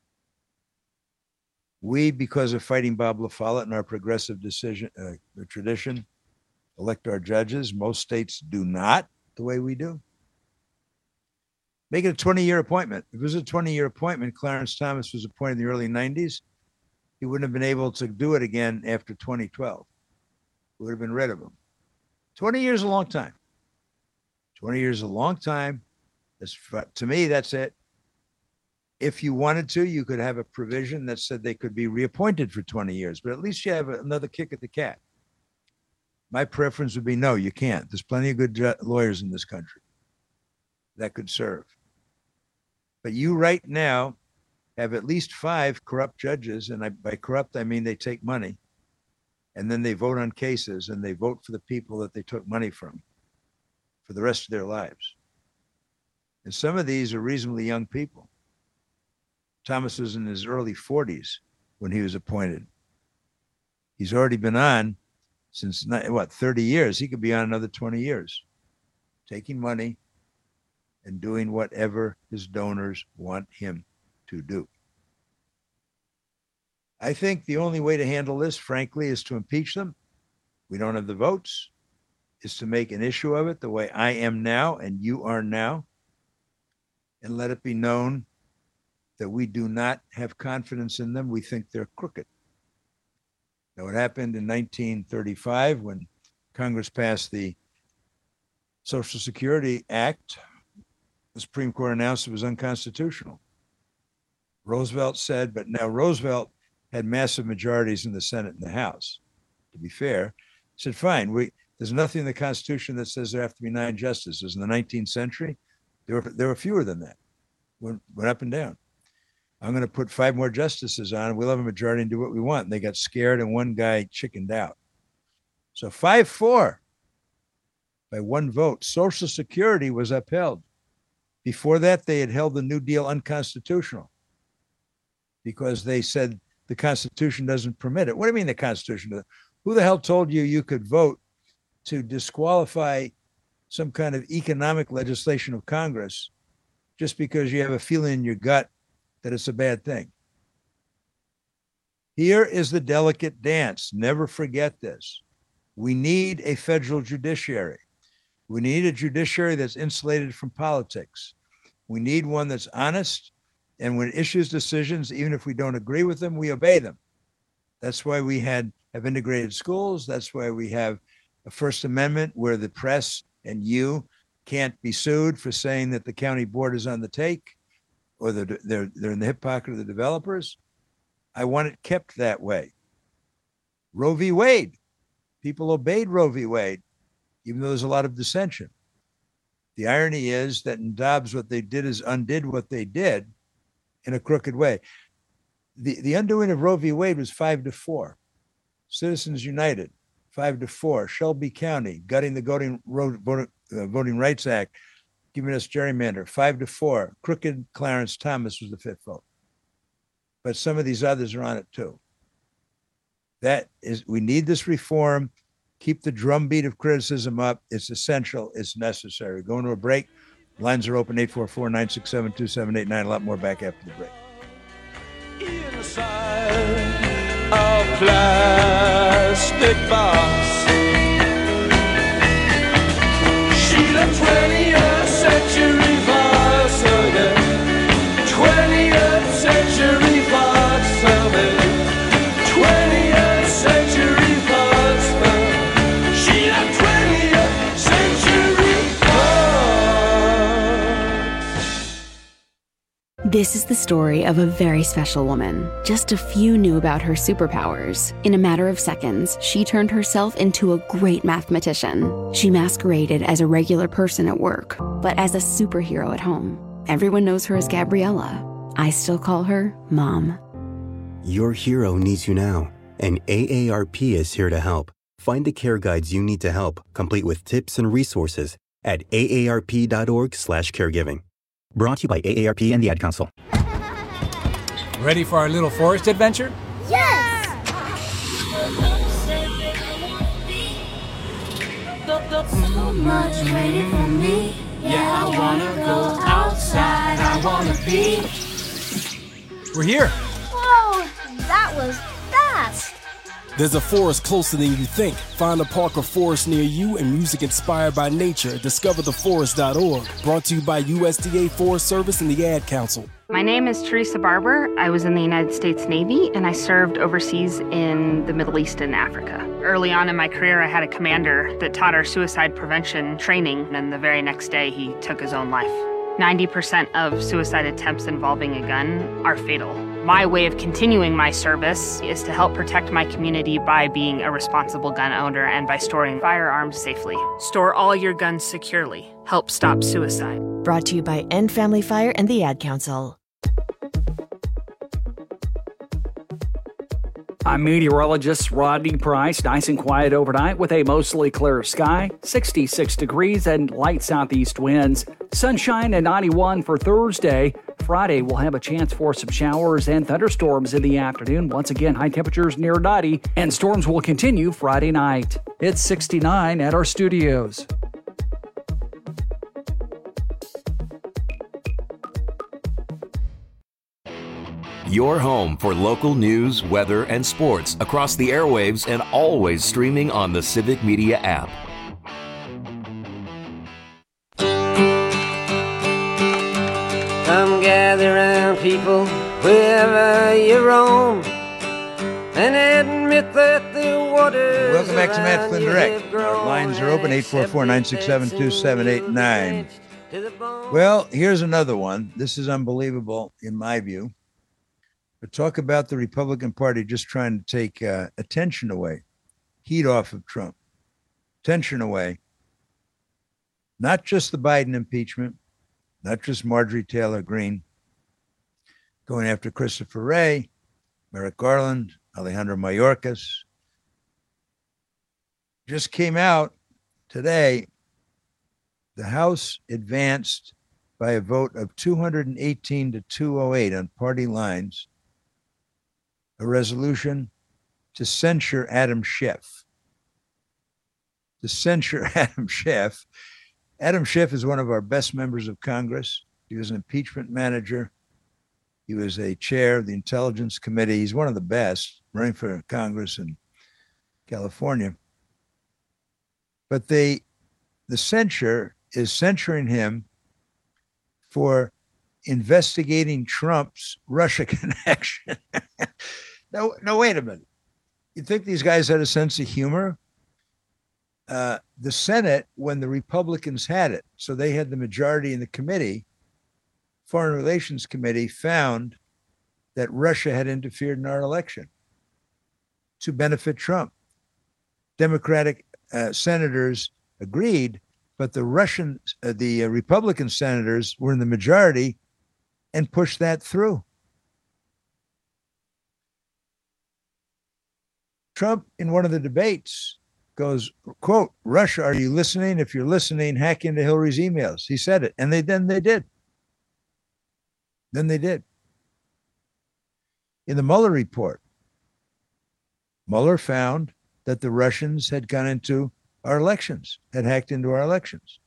We, because of fighting Bob LaFollette and our progressive tradition, elect our judges. Most states do not the way we do. Make it a 20-year appointment. If it was a 20-year appointment, Clarence Thomas was appointed in the early 90s. He wouldn't have been able to do it again after 2012. We would have been rid of him. 20 years is a long time. 20 years is a long time. To me, that's it. If you wanted to, you could have a provision that said they could be reappointed for 20 years, but at least you have another kick at the cat. My preference would be no, you can't. There's plenty of good lawyers in this country that could serve. But you right now have at least 5 corrupt judges, and by corrupt, I mean they take money, and then they vote on cases, and they vote for the people that they took money from for the rest of their lives. And some of these are reasonably young people. Thomas was in his early 40s when he was appointed. He's already been on since, 30 years. He could be on another 20 years, taking money and doing whatever his donors want him to do. I think the only way to handle this, frankly, is to impeach them. We don't have the votes. Is to make an issue of it the way I am now and you are now, and let it be known that we do not have confidence in them. We think they're crooked. Now, what happened in 1935 when Congress passed the Social Security Act, the Supreme Court announced it was unconstitutional. Roosevelt said, but now Roosevelt had massive majorities in the Senate and the House. To be fair, said, fine, there's nothing in the Constitution that says there have to be 9 justices. In the 19th century, there were fewer than that. Went up and down. I'm going to put 5 more justices on, and we'll have a majority and do what we want. And they got scared, and one guy chickened out. So 5-4 by 1 vote. Social Security was upheld. Before that, they had held the New Deal unconstitutional because they said the Constitution doesn't permit it. What do you mean the Constitution doesn't? Who the hell told you could vote to disqualify some kind of economic legislation of Congress just because you have a feeling in your gut that it's a bad thing? Here is the delicate dance. Never forget this. We need a federal judiciary. We need a judiciary that's insulated from politics. We need one that's honest, and when it issues decisions, even if we don't agree with them, we obey them. That's why we have integrated schools. That's why we have a First Amendment where the press and you can't be sued for saying that the county board is on the take or they're in the hip pocket of the developers. I want it kept that way. Roe v. Wade. People obeyed Roe v. Wade, even though there's a lot of dissension. The irony is that in Dobbs, what they did is undid what they did in a crooked way. The undoing of Roe v. Wade was 5-4. Citizens United, 5-4. Shelby County, gutting the Voting Rights Act, giving us gerrymander, 5-4. Crooked Clarence Thomas was the 5th vote. But some of these others are on it too. We need this reform. Keep the drumbeat of criticism up. It's essential. It's necessary. Going to a break. Lines are open, 844-967-2789. A lot more back after the break. Inside a plastic box, she's a 20th century box of it. 20th century box of it. 20th century box of it. She's a 20th century box. This is the story of a very special woman. Just a few knew about her superpowers. In a matter of seconds, she turned herself into a great mathematician. She masqueraded as a regular person at work, but as a superhero at home. Everyone knows her as Gabriella. I still call her Mom. Your hero needs you now, and AARP is here to help. Find the care guides you need to help, complete with tips and resources at aarp.org/caregiving. Brought to you by AARP and the Ad Council. Ready for our little forest adventure? Yes! So much waiting for me. Yeah, I wanna go outside. I wanna be. We're here. Whoa, that was fast. There's a forest closer than you think. Find a park or forest near you and music inspired by nature. DiscoverTheForest.org. Brought to you by USDA Forest Service and the Ad Council. My name is Teresa Barber. I was in the United States Navy and I served overseas in the Middle East and Africa. Early on in my career, I had a commander that taught our suicide prevention training, and the very next day he took his own life. 90% of suicide attempts involving a gun are fatal. My way of continuing my service is to help protect my community by being a responsible gun owner and by storing firearms safely. Store all your guns securely. Help stop suicide. Brought to you by End Family Fire and the Ad Council. I'm meteorologist Rodney Price. Nice and quiet overnight with a mostly clear sky, 66 degrees and light southeast winds. Sunshine at 91 for Thursday. Friday, we'll have a chance for some showers and thunderstorms in the afternoon. Once again, high temperatures near 90, and storms will continue Friday night. It's 69 at our studios. Your home for local news, weather, and sports across the airwaves and always streaming on the Civic Media app. Come gather round, people, wherever you roam, and admit that the waters. Welcome back to Matt Flynn Direct. Our lines are open, 844-967-2789. Well, here's another one. This is unbelievable in my view. But talk about the Republican Party just trying to take attention away, heat off of Trump, attention away. Not just the Biden impeachment, not just Marjorie Taylor Greene, going after Christopher Wray, Merrick Garland, Alejandro Mayorkas. Just came out today, the House advanced by a vote of 218 to 208 on party lines, a resolution to censure Adam Schiff. To censure Adam Schiff. Adam Schiff is one of our best members of Congress. He was an impeachment manager. He was a chair of the Intelligence Committee. He's one of the best, running for Congress in California. But the censure is censuring him for investigating Trump's Russia connection. No, wait a minute. You think these guys had a sense of humor? The Senate, when the Republicans had it, so they had the majority in the committee, Foreign Relations Committee, found that Russia had interfered in our election to benefit Trump. Democratic senators agreed, but the Republican senators were in the majority and pushed that through. Trump, in one of the debates, goes, quote, "Russia, are you listening? If you're listening, hack into Hillary's emails." He said it, and then they did. Then they did. In the Mueller report, Mueller found that the Russians had gone into our elections, had hacked into our elections.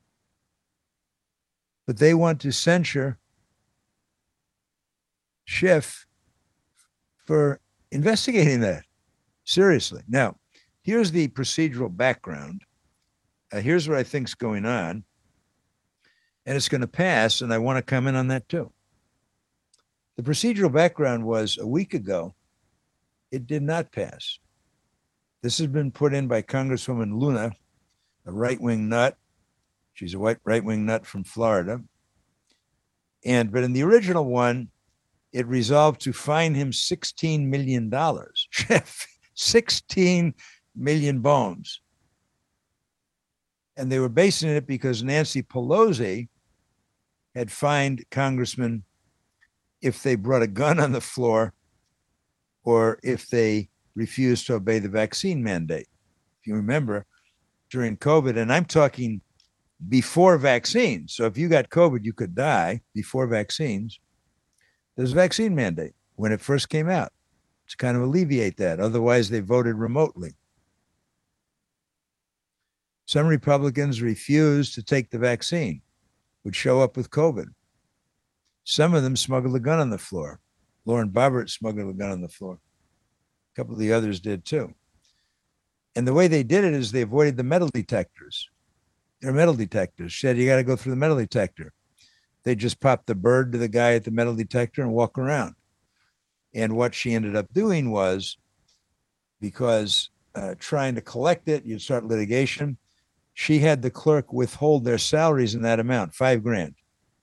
But they want to censure Schiff for investigating that. Seriously. Now, here's the procedural background. Here's what I think's going on. And it's going to pass, and I want to comment on that too. The procedural background was a week ago, it did not pass. This has been put in by Congresswoman Luna, a right-wing nut. She's a right-wing nut from Florida. But in the original one, it resolved to fine him $16 million. 16 million bones. And they were basing it because Nancy Pelosi had fined congressmen if they brought a gun on the floor or if they refused to obey the vaccine mandate. If you remember, during COVID, and I'm talking before vaccines. So if you got COVID, you could die before vaccines. There's a vaccine mandate when it first came out to kind of alleviate that. Otherwise, they voted remotely. Some Republicans refused to take the vaccine, would show up with COVID. Some of them smuggled a gun on the floor. Lauren Boebert smuggled a gun on the floor. A couple of the others did too. And the way they did it is they avoided the metal detectors. They're metal detectors. She said, you got to go through the metal detector. They just popped the bird to the guy at the metal detector and walk around. And what she ended up doing was, because trying to collect it. You'd start litigation. She had the clerk withhold their salaries in that amount, $5,000.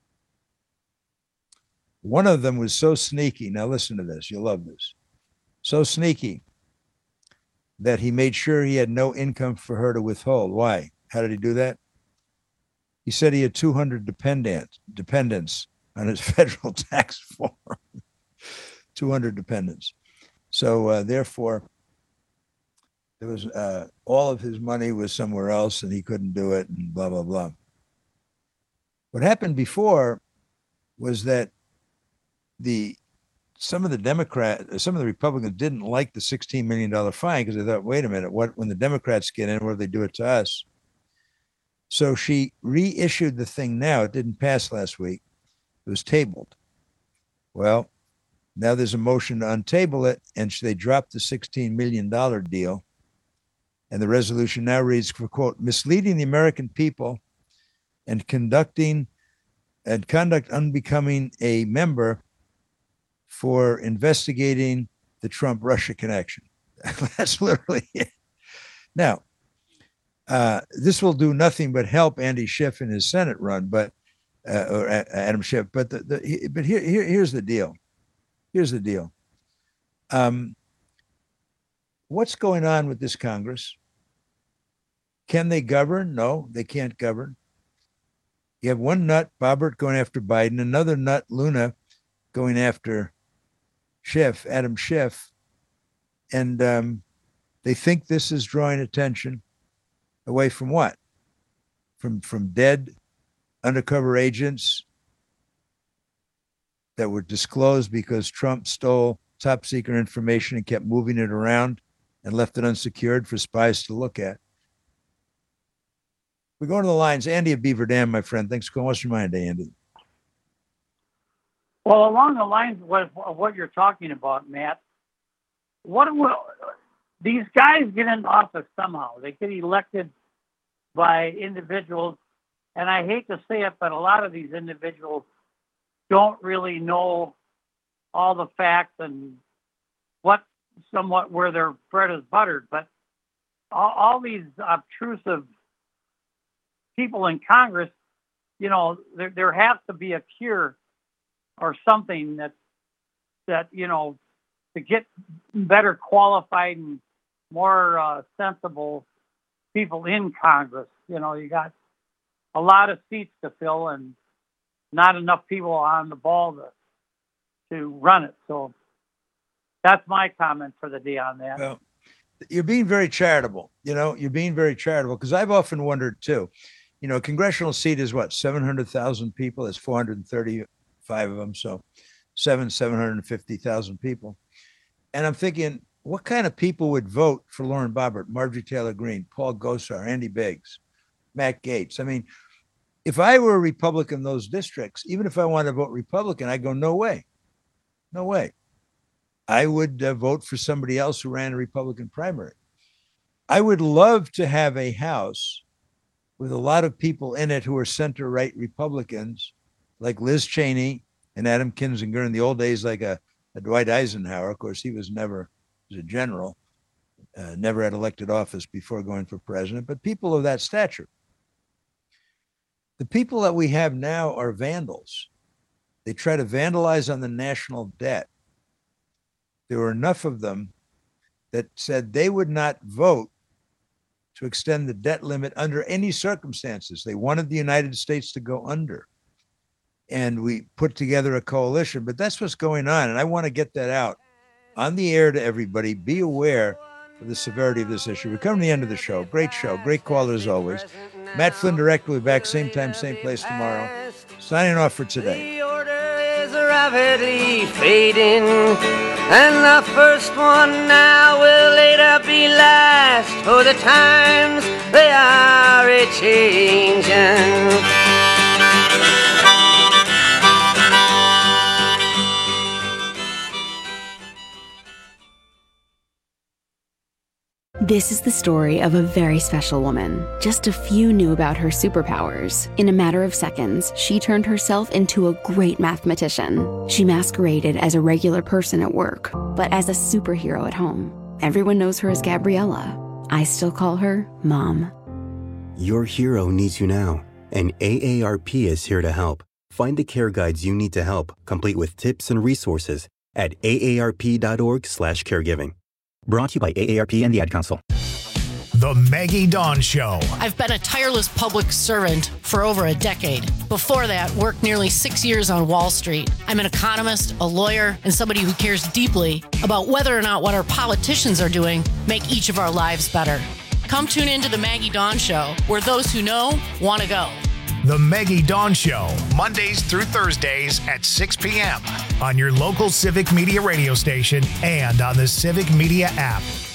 One of them was so sneaky. Now listen to this. You'll love this. So sneaky that he made sure he had no income for her to withhold. Why? How did he do that? He said he had 200 dependents on his federal tax form. 200 dependents. So therefore, there was all of his money was somewhere else, and he couldn't do it, and blah blah blah. What happened before was that some of the Republicans didn't like the $16 million fine because they thought, wait a minute, when the Democrats get in, what do they do it to us? So she reissued the thing now. It didn't pass last week. It was tabled. Well, now there's a motion to untable it, and they dropped the $16 million deal. And the resolution now reads, for quote, misleading the American people and conduct unbecoming a member for investigating the Trump-Russia connection. That's literally it. Now, this will do nothing but help Andy Schiff in his Senate run, or Adam Schiff. But here's the deal. Here's the deal. What's going on with this Congress? Can they govern? No, they can't govern. You have one nut, Boebert, going after Biden, another nut, Luna, going after Schiff, Adam Schiff. And they think this is drawing attention away from what? From dead undercover agents that were disclosed because Trump stole top secret information and kept moving it around and left it unsecured for spies to look at. We're going to the lines. Andy of Beaver Dam, my friend. Thanks for calling. What's your mind, Andy? Well, along the lines of what you're talking about, Matt, these guys get into office somehow. They get elected by individuals, and I hate to say it, but a lot of these individuals don't really know all the facts and where their bread is buttered. But all these obtrusive people in Congress, there has to be a cure or something that to get better qualified and more sensible people in Congress. You got a lot of seats to fill and not enough people on the ball to run it. So that's my comment for the day on that. Well, you're being very charitable. You're being very charitable because I've often wondered too. A congressional seat is what, 700,000 people? There's 435 of them, so 750,000 people. And I'm thinking, what kind of people would vote for Lauren Boebert, Marjorie Taylor Greene, Paul Gosar, Andy Biggs, Matt Gaetz? I mean, if I were a Republican in those districts, even if I wanted to vote Republican, I'd go, no way. No way. I would vote for somebody else who ran a Republican primary. I would love to have a House with a lot of people in it who are center-right Republicans, like Liz Cheney and Adam Kinzinger in the old days, like a Dwight Eisenhower. Of course, he was a general, never had elected office before going for president, but people of that stature. The people that we have now are vandals. They try to vandalize on the national debt. There were enough of them that said they would not vote to extend the debt limit under any circumstances. They wanted the United States to go under. And we put together a coalition, but that's what's going on. And I want to get that out on the air to everybody. Be aware of the severity of this issue. We're coming to the end of the show. Great show. Great caller as always. Matt Flynn Direct will be back same time, same place tomorrow. Signing off for today. The order is rapidly fading, and the first one now will later be last, for the times they are a-changing. This is the story of a very special woman. Just a few knew about her superpowers. In a matter of seconds, she turned herself into a great mathematician. She masqueraded as a regular person at work, but as a superhero at home. Everyone knows her as Gabriella. I still call her Mom. Your hero needs you now, and AARP is here to help. Find the care guides you need to help, complete with tips and resources at aarp.org/caregiving. Brought to you by AARP and the Ad Council. The Maggie Dawn Show. I've been a tireless public servant for over a decade. Before that, worked nearly 6 years on Wall Street. I'm an economist, a lawyer, and somebody who cares deeply about whether or not what our politicians are doing make each of our lives better. Come tune into the Maggie Dawn Show, where those who know want to go. The Maggie Dawn Show, Mondays through Thursdays at 6 p.m. on your local Civic Media radio station and on the Civic Media app.